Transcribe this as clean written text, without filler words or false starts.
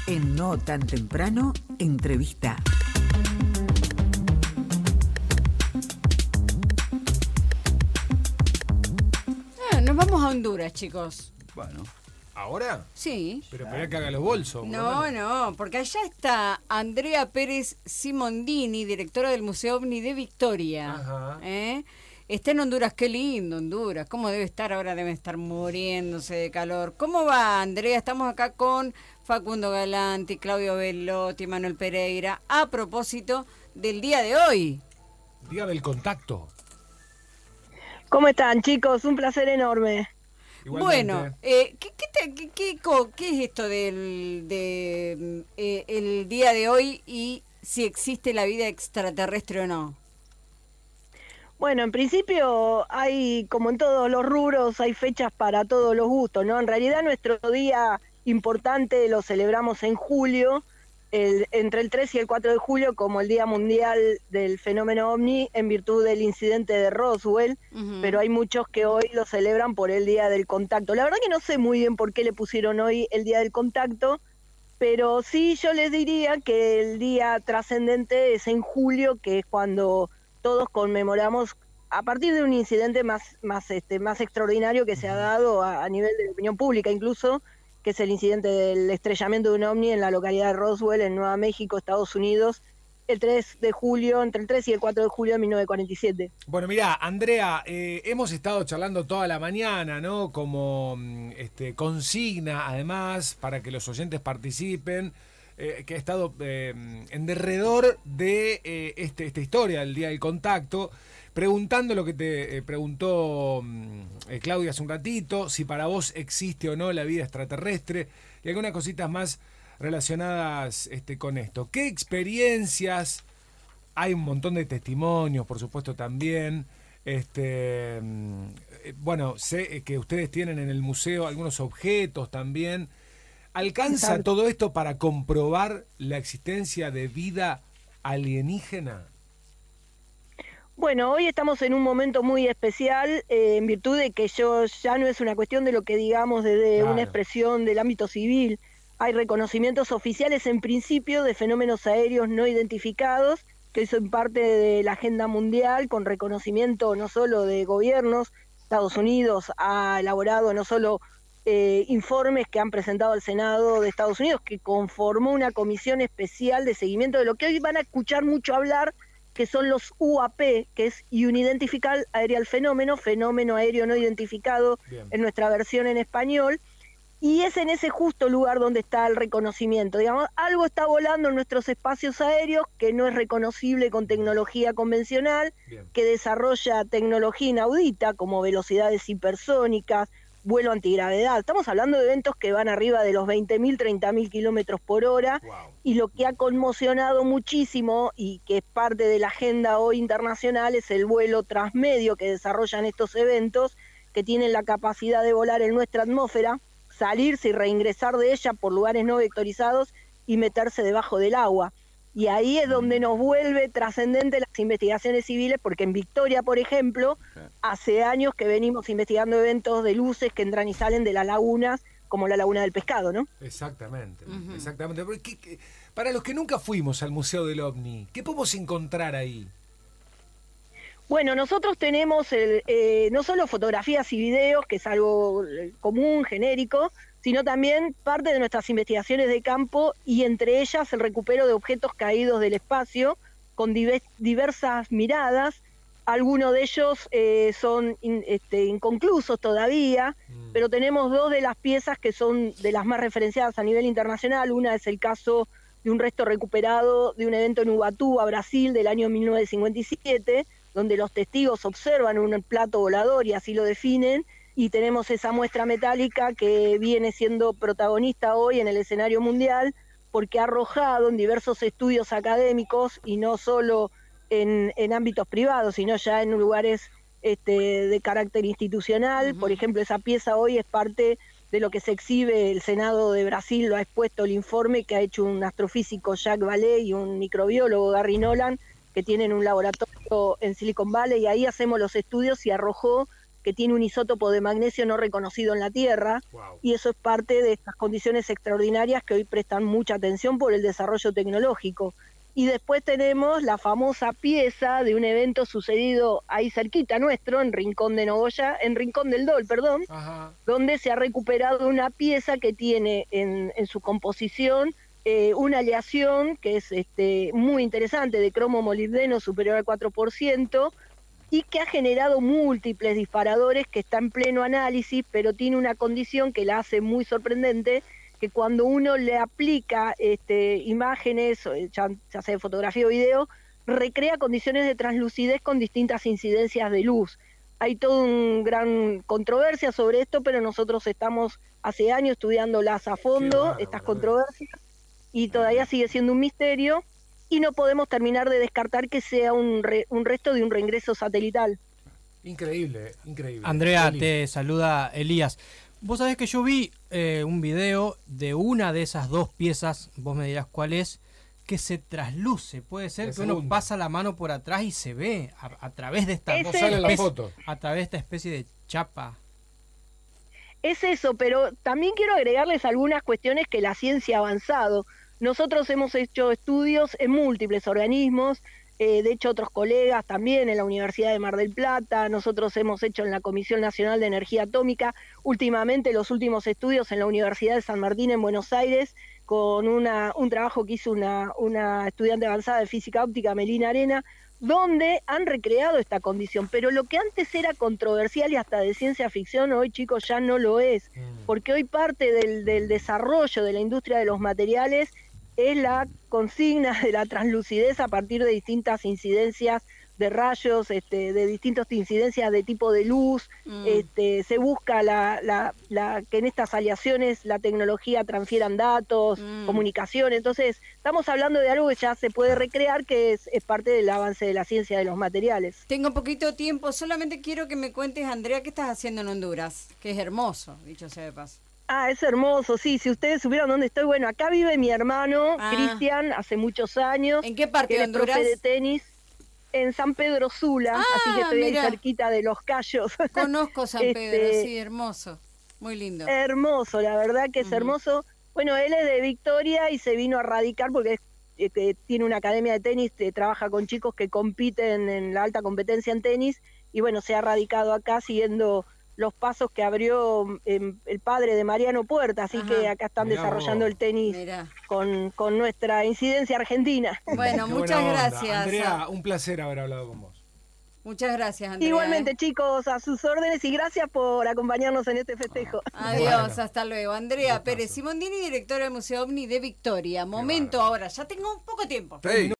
En No Tan Temprano, entrevista. Nos vamos a Honduras, chicos. Bueno. ¿Ahora? Sí. Pero esperá que haga los bolsos. No, porque allá está Andrea Pérez Simondini, directora del Museo OVNI de Victoria. Ajá. Está en Honduras, qué lindo Honduras. ¿Cómo debe estar ahora? Debe estar muriéndose de calor. ¿Cómo va, Andrea? Estamos acá con Facundo Galanti, Claudio Velotti, Manuel Pereira, a propósito del día de hoy. Día del contacto. ¿Cómo están, chicos? Un placer enorme. Igualmente. Bueno, ¿qué es esto el día de hoy y si existe la vida extraterrestre o no? Bueno, en principio hay, como en todos los rubros, hay fechas para todos los gustos, ¿no? En realidad nuestro día importante lo celebramos en julio, entre el 3 y el 4 de julio, como el Día Mundial del Fenómeno OVNI, en virtud del incidente de Roswell, pero hay muchos que hoy lo celebran por el Día del Contacto. La verdad que no sé muy bien por qué le pusieron hoy el Día del Contacto, pero sí yo les diría que el día trascendente es en julio, que es cuando todos conmemoramos, a partir de un incidente más extraordinario que se ha dado a nivel de la opinión pública incluso, que es el incidente del estrellamiento de un ovni en la localidad de Roswell, en Nueva México, Estados Unidos, el 3 de julio, entre el 3 y el 4 de julio de 1947. Bueno, mirá, Andrea, hemos estado charlando toda la mañana, ¿no? Como consigna, además, para que los oyentes participen, que ha estado en derredor de esta historia del Día del Contacto, preguntando lo que te preguntó Claudia hace un ratito, si para vos existe o no la vida extraterrestre, y algunas cositas más relacionadas con esto. ¿Qué experiencias? Hay un montón de testimonios, por supuesto, también. Bueno, sé que ustedes tienen en el museo algunos objetos también. ¿Alcanza todo esto para comprobar la existencia de vida alienígena? Bueno, hoy estamos en un momento muy especial en virtud de que ya no es una cuestión de lo que digamos desde una expresión del ámbito civil. Hay reconocimientos oficiales en principio de fenómenos aéreos no identificados que son parte de la agenda mundial, con reconocimiento no solo de gobiernos. Estados Unidos ha elaborado no solo informes que han presentado al Senado de Estados Unidos, que conformó una comisión especial de seguimiento de lo que hoy van a escuchar mucho hablar, que son los UAP, que es Unidentified Aerial Phenomenon, fenómeno aéreo no identificado. Bien. En nuestra versión en español, y es en ese justo lugar donde está el reconocimiento. Digamos, algo está volando en nuestros espacios aéreos que no es reconocible con tecnología convencional. Bien. Que desarrolla tecnología inaudita como velocidades hipersónicas, vuelo antigravedad. Estamos hablando de eventos que van arriba de los 20.000, 30.000 kilómetros por hora. Wow. Y lo que ha conmocionado muchísimo y que es parte de la agenda hoy internacional es el vuelo transmedio que desarrollan estos eventos, que tienen la capacidad de volar en nuestra atmósfera, salirse y reingresar de ella por lugares no vectorizados y meterse debajo del agua. Y ahí es donde nos vuelve trascendente las investigaciones civiles, porque en Victoria, por ejemplo, hace años que venimos investigando eventos de luces que entran y salen de las lagunas, como la Laguna del Pescado, ¿no? Exactamente, exactamente. Para los que nunca fuimos al Museo del OVNI, ¿qué podemos encontrar ahí? Bueno, nosotros tenemos no solo fotografías y videos, que es algo común, genérico, sino también parte de nuestras investigaciones de campo, y entre ellas el recupero de objetos caídos del espacio con diversas miradas. Algunos de ellos son inconclusos todavía, pero tenemos dos de las piezas que son de las más referenciadas a nivel internacional. Una es el caso de un resto recuperado de un evento en Ubatuba, Brasil, del año 1957, donde los testigos observan un plato volador y así lo definen, y tenemos esa muestra metálica que viene siendo protagonista hoy en el escenario mundial, porque ha arrojado en diversos estudios académicos, y no solo en ámbitos privados, sino ya en lugares de carácter institucional. Por ejemplo, esa pieza hoy es parte de lo que se exhibe. El Senado de Brasil lo ha expuesto el informe que ha hecho un astrofísico, Jacques Vallée, y un microbiólogo, Gary Nolan, que tienen un laboratorio en Silicon Valley, y ahí hacemos los estudios, y arrojó que tiene un isótopo de magnesio no reconocido en la Tierra, y eso es parte de estas condiciones extraordinarias que hoy prestan mucha atención por el desarrollo tecnológico. Y después tenemos la famosa pieza de un evento sucedido ahí cerquita nuestro, en Rincón del Dol, perdón, donde se ha recuperado una pieza que tiene en su composición una aleación que es muy interesante, de cromo molibdeno superior al 4%, y que ha generado múltiples disparadores, que está en pleno análisis, pero tiene una condición que la hace muy sorprendente, que cuando uno le aplica imágenes, ya sea de fotografía o video, recrea condiciones de translucidez con distintas incidencias de luz. Hay toda una gran controversia sobre esto, pero nosotros estamos hace años estudiándolas a fondo, estas controversias, y todavía sigue siendo un misterio, y no podemos terminar de descartar que sea un resto de un reingreso satelital. Increíble, increíble. Andrea, te saluda Elías. Vos sabés que yo vi un video de una de esas dos piezas, vos me dirás cuál es, que se trasluce. Puede ser que uno pasa la mano por atrás y se ve a través de esta a través de esta especie de chapa. Es eso, pero también quiero agregarles algunas cuestiones que la ciencia ha avanzado. Nosotros hemos hecho estudios en múltiples organismos, de hecho otros colegas también en la Universidad de Mar del Plata, nosotros hemos hecho en la Comisión Nacional de Energía Atómica, últimamente los últimos estudios en la Universidad de San Martín en Buenos Aires, con un trabajo que hizo una estudiante avanzada de física óptica, Melina Arena, donde han recreado esta condición. Pero lo que antes era controversial y hasta de ciencia ficción, hoy, chicos, ya no lo es, porque hoy parte del desarrollo de la industria de los materiales es la consigna de la translucidez a partir de distintas incidencias de rayos, de distintas incidencias de tipo de luz. Se busca que en estas aleaciones la tecnología transfieran datos, comunicación. Entonces, estamos hablando de algo que ya se puede recrear, que es parte del avance de la ciencia de los materiales. Tengo poquito tiempo, solamente quiero que me cuentes, Andrea, qué estás haciendo en Honduras, que es hermoso, dicho sea de paso. Es hermoso, sí, si ustedes supieran dónde estoy. Bueno, acá vive mi hermano, Cristian, hace muchos años. ¿En qué parte de Honduras? Profe de tenis en San Pedro Sula, así que estoy ahí cerquita de Los Cayos. Conozco San Pedro, sí, hermoso, muy lindo. Hermoso, la verdad que es hermoso. Bueno, él es de Victoria y se vino a radicar porque tiene una academia de tenis, trabaja con chicos que compiten en la alta competencia en tenis, y bueno, se ha radicado acá siguiendo los pasos que abrió el padre de Mariano Puerta, así que acá están desarrollando el tenis con nuestra incidencia argentina. Bueno, muchas gracias. Andrea, un placer haber hablado con vos. Muchas gracias, Andrea. Igualmente, chicos, a sus órdenes, y gracias por acompañarnos en este festejo. Adiós, hasta luego. Andrea Pérez Simondini, directora del Museo OVNI de Victoria. Momento ahora, ya tengo un poco de tiempo.